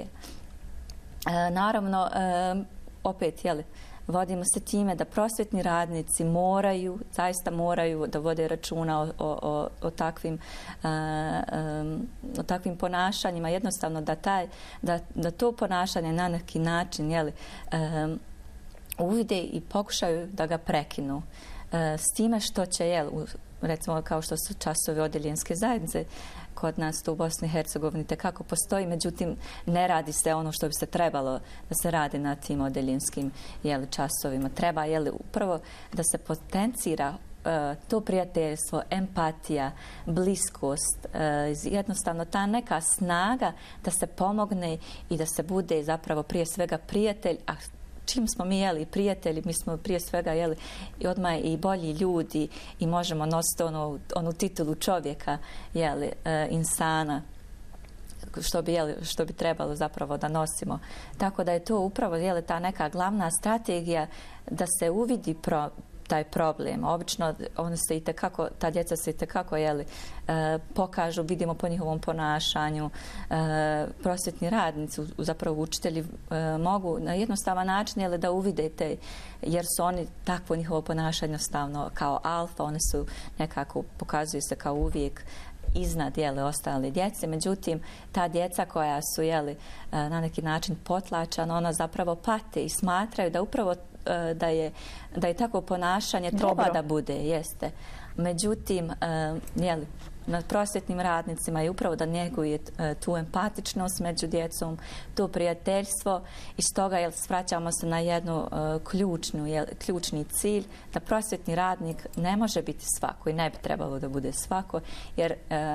E, naravno, e, opet, jeli, vodimo se time da prosvjetni radnici moraju, zaista moraju da vode računa o, o, o, takvim, uh, um, o takvim ponašanjima. Jednostavno da, taj, da, da to ponašanje na neki način jeli, um, uvide i pokušaju da ga prekinu. Uh, s time što će, jel, recimo kao što su časovi odeljenske zajednice, kod nas to u Bosni i Hercegovini tekako postoji, međutim ne radi se ono što bi se trebalo da se radi na tim odeljenskim jeli, časovima. Treba jeli, upravo da se potencira uh, to prijateljstvo, empatija, bliskost, uh, jednostavno ta neka snaga da se pomogne i da se bude zapravo prije svega prijatelj, a čim smo mi jeli prijatelji, mi smo prije svega jeli i odmah i bolji ljudi i možemo nositi onu, onu titulu čovjeka, jeli, e, insana, što bi, jeli, što bi trebalo zapravo da nosimo. Tako da je to upravo jeli, ta neka glavna strategija da se uvidi pro, taj problem. Obično oni se i tekako, ta djeca se i tekako jeli, e, pokažu, vidimo po njihovom ponašanju. E, prosvjetni radnici, zapravo učitelji, e, mogu na jednostavan način jeli, da uvidete, jer su oni takvo njihovo ponašanje jednostavno kao alfa, oni su nekako, pokazuju se kao uvijek iznad jeli, ostale djece. Međutim, ta djeca koja su jeli, na neki način potlačana, ona zapravo pate i smatraju da upravo da je, da je takvo ponašanje treba Dobro. da bude, jeste. Međutim, jeli, nad prosvjetnim radnicima je upravo da njeguje tu empatičnost među djecom, to prijateljstvo i stoga jel, svraćamo se na jednu uh, ključnu, jel, ključni cilj da prosvjetni radnik ne može biti svako i ne bi trebalo da bude svako jer uh,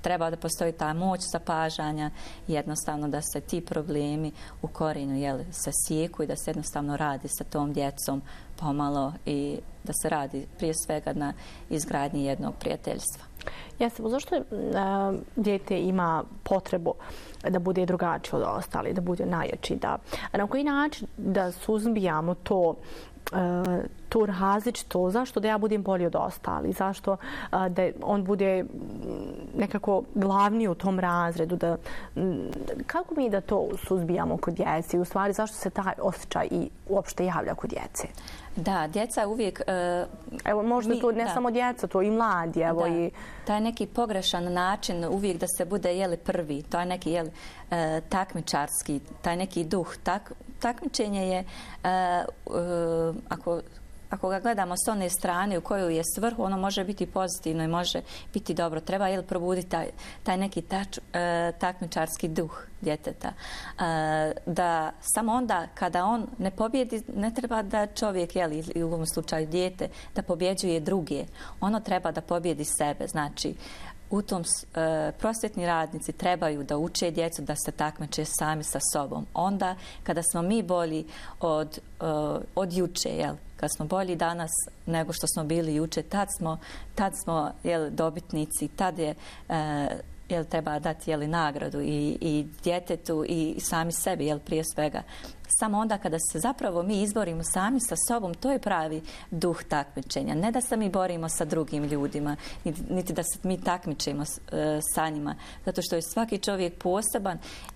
treba da postoji ta moć zapažanja, jednostavno da se ti problemi u korijenu jel, se sijeku i da se jednostavno radi sa tom djecom pomalo i da se radi prije svega na izgradnji jednog prijateljstva. Jeste, zašto uh, dijete ima potrebu da bude drugačiji od ostali, da bude najjači, da na koji način da suzbijamo to Uh, to različito, zašto da ja budem bolji od ostali, zašto uh, da on bude nekako glavni u tom razredu, da, kako mi da to suzbijamo kod djece i u stvari zašto se taj osjećaj i uopšte javlja kod djece? Da, djeca uvijek... Uh, evo, možda mi, to ne da. samo djeca, to i mladi. Evo, da. i... Taj neki pogrešan način uvijek da se bude jeli, prvi, to je neki jeli, uh, takmičarski, taj neki duh. Tak, takmičenje je, uh, uh, ako, ako ga gledamo s one strane u kojoj je svrhu, ono može biti pozitivno i može biti dobro. Treba jel, probuditi taj, taj neki tač, uh, takmičarski duh djeteta. Uh, da samo onda kada on ne pobjedi, ne treba da čovjek, jel, ili u ovom slučaju dijete, da pobjeđuje druge. Ono treba da pobjedi sebe. Znači, u tom e, prosvjetni radnici trebaju da uče djecu da se takmiče sami sa sobom. Onda, kada smo mi bolji od, e, od juče, jel, kad smo bolji danas nego što smo bili juče, tad smo, tad smo jel, dobitnici, tad je e, jel, treba dati jel, nagradu i, i djetetu i sami sebi, jel, prije svega. Samo onda kada se zapravo mi izborimo sami sa sobom, to je pravi duh takmičenja. Ne da se mi borimo sa drugim ljudima, niti da se mi takmičimo sa njima. Zato što je svaki čovjek poseban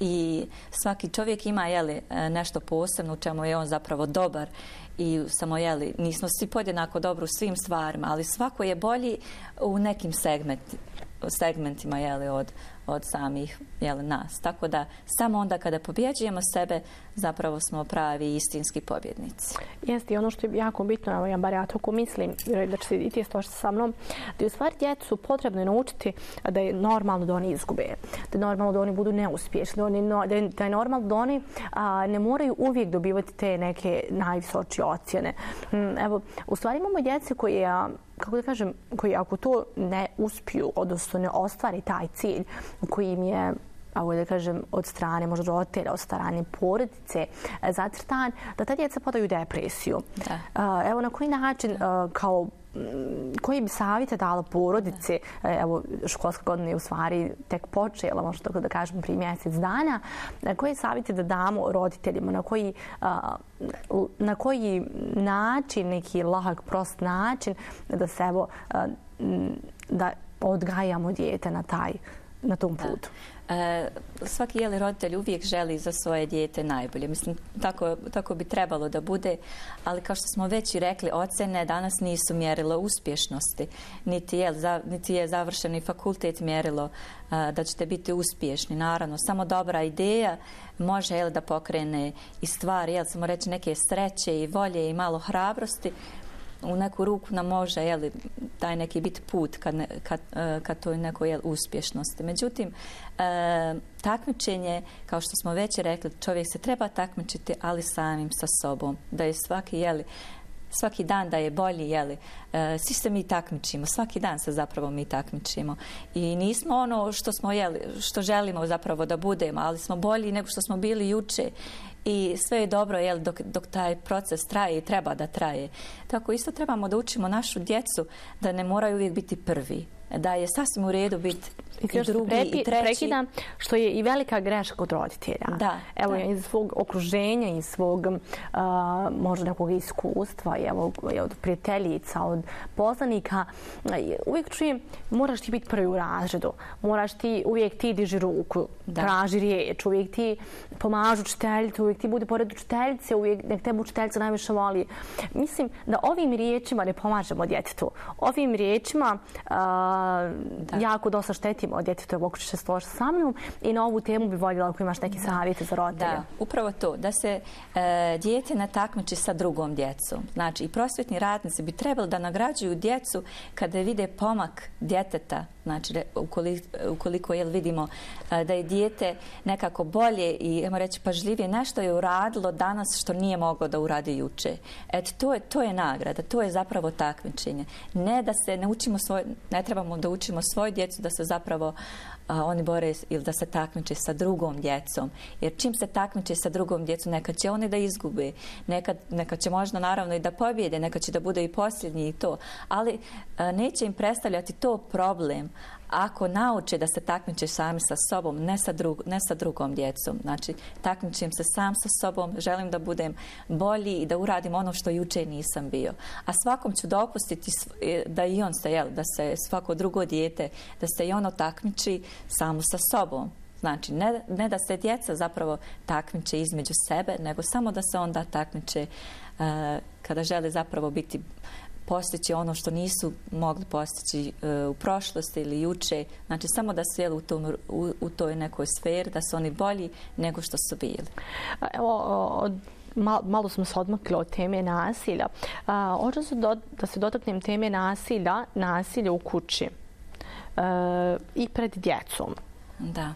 i svaki čovjek ima jeli, nešto posebno u čemu je on zapravo dobar. I samo, jeli, nismo svi podjednako dobri u svim stvarima, ali svako je bolji u nekim segmenti, segmentima jeli, od, od samih jeli, nas. Tako da samo onda kada pobjeđujemo sebe, zapravo smo pravi istinski pobjednici. Jeste, i ono što je jako bitno, evo ja bar ja tako mislim, da će se i ti složiti sa mnom, da je u stvari djecu potrebno je naučiti da je normalno da oni izgube, da je normalno da oni budu neuspješni, da, oni, da je normalno da oni a, ne moraju uvijek dobivati te neke najvisoče ocjene. Evo, u stvari imamo djece koje, kako da kažem, koji ako to ne uspiju, odnosno ne ostvari taj cilj koji im je, ako da kažem, od strane možda roditelja, od strane porodice zacrtan, da ta djeca padaju u depresiju. Da. Evo na koji način, kao koji bi savjete dala porodice, evo školska godina je u stvari tek počela, možda tako da kažem prije mjesec dana, koje savjete da damo roditeljima, na koji, na koji način, neki lahak, prost način da se evo, da odgajamo dijete na taj, na tom putu. E, svaki jeli roditelj uvijek želi za svoje dijete najbolje. Mislim, tako, tako bi trebalo da bude, ali kao što smo već i rekli, ocjene danas nisu mjerilo uspješnosti. Niti je, za, niti je završeni fakultet mjerilo a, da ćete biti uspješni. Naravno, samo dobra ideja može jel, da pokrene i stvari, jel, samo reći neke sreće i volje i malo hrabrosti. U neku ruku nam može jeli, taj neki biti put kad, ne, kad, kad to je neko jel, uspješnosti. Međutim, e, takmičenje, kao što smo već rekli, čovjek se treba takmičiti, ali samim sa sobom. Da je svaki, jeli, svaki dan da je bolji, jeli. E, svi se mi takmičimo, svaki dan se zapravo mi takmičimo. I nismo ono što smo jeli, što želimo zapravo da budemo, ali smo bolji nego što smo bili juče. I sve je dobro jel, dok, dok taj proces traje i treba da traje. Tako isto trebamo da učimo našu djecu da ne moraju uvijek biti prvi. Da je sasvim u redu biti i, i drugi prepi, i treći. Prekidam, što je i velika greška kod roditelja. Da, evo, da. iz svog okruženja, iz svog uh, možda nekog iskustva, evo, od prijateljica, od poznanika, uvijek čujem, moraš ti biti prvi u razredu. Moraš ti, uvijek ti diži ruku, da. Traži riječ, uvijek ti pomažu učiteljicu, uvijek ti bude pored učiteljice, uvijek nek tebe učiteljica najviše voli. Mislim da ovim riječima ne pomažemo djetetu. Ovim riječima uh, jako dosta štetimo od djetetu, evo ako će se složiti sa mnom, i na ovu temu bi voljela ako imaš neke savjete za roditelje. Da, upravo to, da se e, dijete ne takmiči sa drugom djecom. Znači, i prosvjetni radnici bi trebali da nagrađuju djecu kada vide pomak djeteta, znači ukoliko, ukoliko jel, vidimo e, da je dijete nekako bolje i, ajmo reći, pažljivije, nešto je uradilo danas što nije moglo da uradi juče. Eto, to je, to je nagrada, to je zapravo takmičenje. Ne da se ne učimo svoj, ne trebamo trebamo da učimo svoju djecu da se zapravo a, oni bore ili da se takmiče sa drugom djecom. Jer čim se takmiče sa drugom djecom, nekad će oni da izgube, nekad, nekad će možda naravno i da pobjede, nekad će da bude i posljednji i to, ali a, neće im predstavljati to problem ako nauče da se takmiče sami sa sobom, ne sa, drug, ne sa drugom djecom. Znači, takmičim se sam sa sobom, želim da budem bolji i da uradim ono što juče nisam bio. A svakom ću dopustiti da i on se, jel, da se svako drugo dijete, da se i ono takmiči samo sa sobom. Znači, ne, ne da se djeca zapravo takmiče između sebe, nego samo da se onda takmiče uh, kada žele zapravo biti postići ono što nisu mogli postići uh, u prošlosti ili juče. Znači, samo da su jeli u, tom, u, u toj nekoj sferi, da su oni bolji nego što su bili. Evo, od, mal, malo smo se odmakli od teme nasilja. Hoću se do, da se dotaknem teme nasilja, nasilja u kući uh, i pred djecom. Da.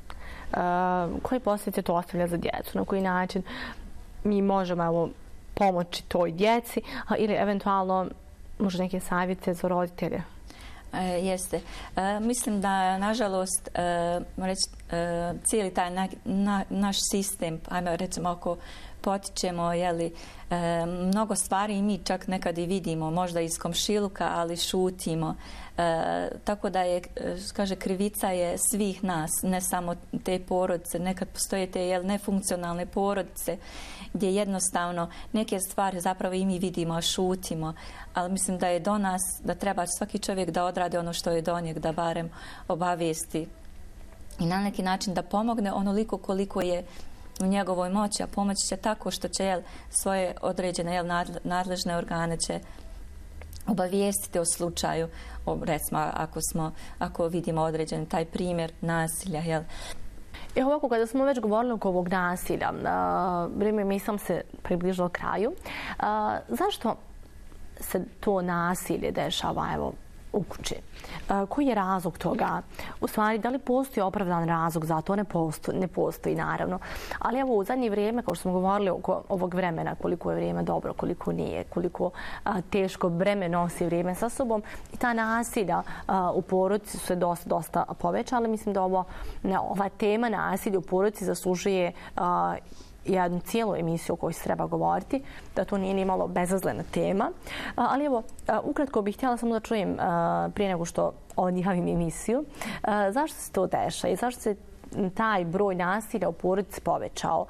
Uh, koje posljedice to ostavlja za djecu? Na koji način mi možemo evo, pomoći toj djeci ili eventualno možda neke savjete za roditelje? E, jeste. E, mislim da, nažalost, e, reći, e, cijeli taj na, na, naš sistem, ajme recimo ako potičemo jeli, e, mnogo stvari i mi čak nekad i vidimo, možda iz komšiluka, ali šutimo. E, tako da je, kaže, krivica je svih nas, ne samo te porodice. Nekad postoje te jel, nefunkcionalne porodice gdje jednostavno neke stvari zapravo i mi vidimo, a šutimo. Ali mislim da je do nas, da treba svaki čovjek da odradi ono što je do njeg, da barem obavijesti i na neki način da pomogne onoliko koliko je u njegovoj moći, a pomoći će tako što će jel, svoje određene jel, nadležne organe će obavijestiti o slučaju, o, recimo ako, smo, ako vidimo određen taj primjer nasilja. Jel. I ovako, kada smo već govorili oko ovog nasilja, vrijeme mi sam se približilo kraju. A, zašto se to nasilje dešava evo, u kući? A, koji je razlog toga? U stvari, da li postoji opravdan razlog za to? Ne postoji, ne postoji naravno. Ali evo, u zadnje vrijeme, kao što smo govorili oko ovog vremena, koliko je vrijeme dobro, koliko nije, koliko a, teško breme nosi vrijeme sa sobom, i ta nasilja a, u porodici su se dosta, dosta povećala. Mislim da ovo, ne, ova tema nasilja u porodici zaslužuje a, jednu cijelu emisiju o kojoj se treba govoriti, da to nije ni malo bezazlena tema. Ali evo, ukratko bih htjela samo da čujem prije nego što odjavim emisiju, zašto se to dešava i zašto se taj broj nasilja u porodici povećao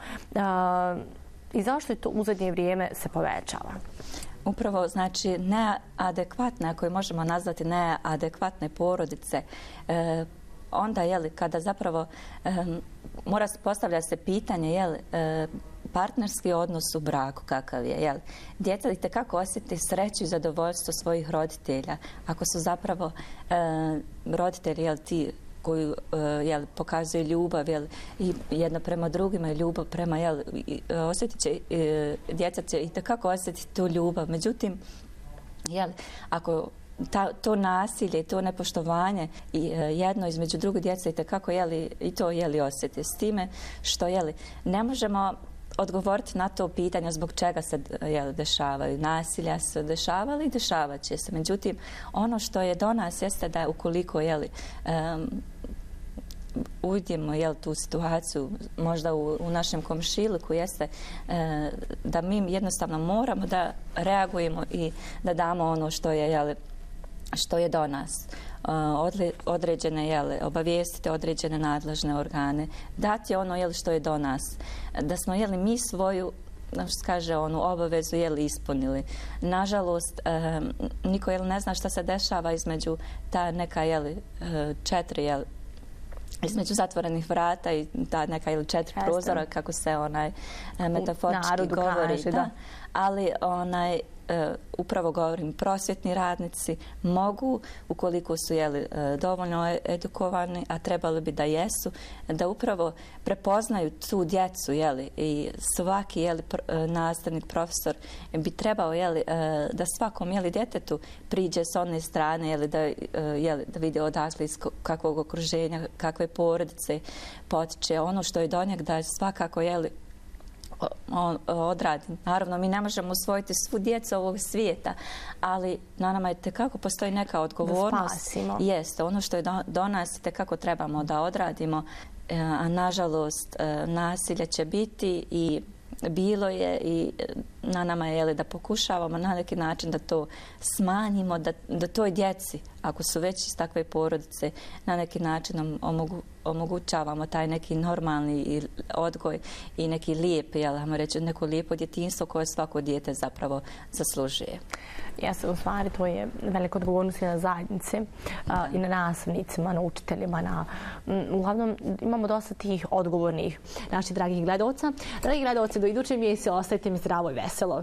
i zašto je to u zadnje vrijeme se povećava? Upravo, znači, neadekvatne, ako je možemo nazvati neadekvatne porodice, e, onda, jeli, kada zapravo e, mora postavljati se pitanje, jeli, e, partnerski odnos u braku kakav je, jel? Djeca itekako osjeti sreću i zadovoljstvo svojih roditelja. Ako su zapravo e, roditelji, jel, ti koji uh, jel, pokazuje ljubav jel, i jedno prema drugima i ljubav prema, jel, osjetit će, uh, djeca će itekako osjetiti tu ljubav. Međutim, jel, ako ta, to nasilje i to nepoštovanje i uh, jedno između druge djece itekako jeli, i to jeli osjeti s time što jeli, ne možemo odgovoriti na to pitanje zbog čega se jel, dešavaju. Nasilja se dešavali i dešavat će se. Međutim, ono što je do nas jeste da ukoliko jeli, um, uvidimo jel, tu situaciju možda u, u našem komšiluku jeste uh, da mi jednostavno moramo da reagujemo i da damo ono što je, jel, što je do nas. Određene, jel, obavijestite određene nadležne organe, dati ono jel, što je do nas. Da smo jeli, mi svoju kaže, onu obavezu jeli, ispunili. Nažalost, eh, niko jel, ne zna šta se dešava između ta neka jeli, četiri jel, između zatvorenih vrata i ta neka ili četiri Jeste. prozora, kako se onaj metaforički govori. Kaže, da. Da. Ali onaj Uh, upravo govorim, prosvjetni radnici mogu, ukoliko su jeli, uh, dovoljno edukovani, a trebali bi da jesu, da upravo prepoznaju tu djecu, jeli, i svaki jeli, pr, uh, nastavnik, profesor bi trebao jeli, uh, da svakom jeli, djetetu priđe s one strane, jeli, da, uh, jeli, da vidi odakle iz kakvog okruženja, kakve porodice potiče, ono što je do njeg, da svakako jeli, odradi. Naravno, mi ne možemo usvojiti svu djecu ovog svijeta, ali na nama je tekako postoji neka odgovornost. Jeste, ono što je do, do nas tekako trebamo da odradimo, a nažalost nasilje će biti i bilo je i na nama je jeli, da pokušavamo na neki način da to smanjimo, da, da toj djeci, ako su već iz takve porodice, na neki način omogu, omogućavamo taj neki normalni odgoj i neki lijep, jel, ajmo reći, neko lijepo djetinjstvo koje svako dijete zapravo zaslužuje. Jeste, u stvari to je velika odgovornost i na zajednice, a, i na nastavnicima, na učiteljima. Na, m, uglavnom, imamo dosta tih odgovornih naših dragih gledalca. Dragi gledalci, do iduće emisije ostajte mi zdravo i veselo.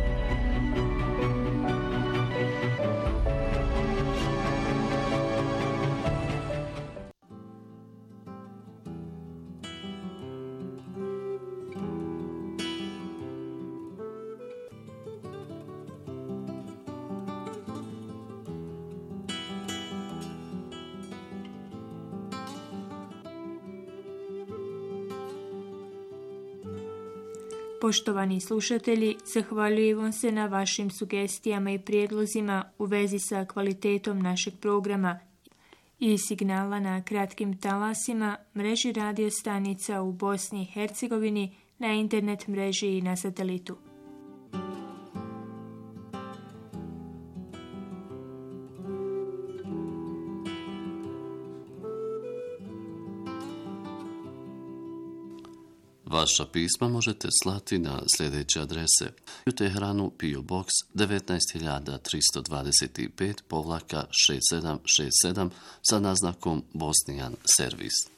Poštovani slušatelji, zahvaljujem vam se na vašim sugestijama i prijedlozima u vezi sa kvalitetom našeg programa i signala na kratkim talasima, mreži radio stanica u Bosni i Hercegovini, na internet mreži i na satelitu. Vaša pisma možete slati na sljedeće adrese: u Teheranu P O Box devetnaest hiljada tristo dvadeset pet šezdeset sedam šezdeset sedam sa naznakom Bosnijan servis.